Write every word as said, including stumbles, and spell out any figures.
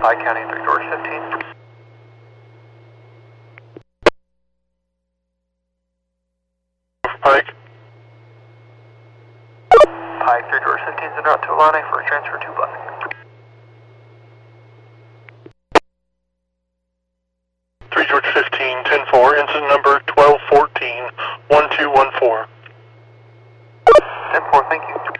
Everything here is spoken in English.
Pike County, three George fifteen. Pike. Pike, three George fifteen is en route to Alani for a transfer to Black. three George fifteen, ten four, incident number twelve fourteen, one two one four. ten four, thank you.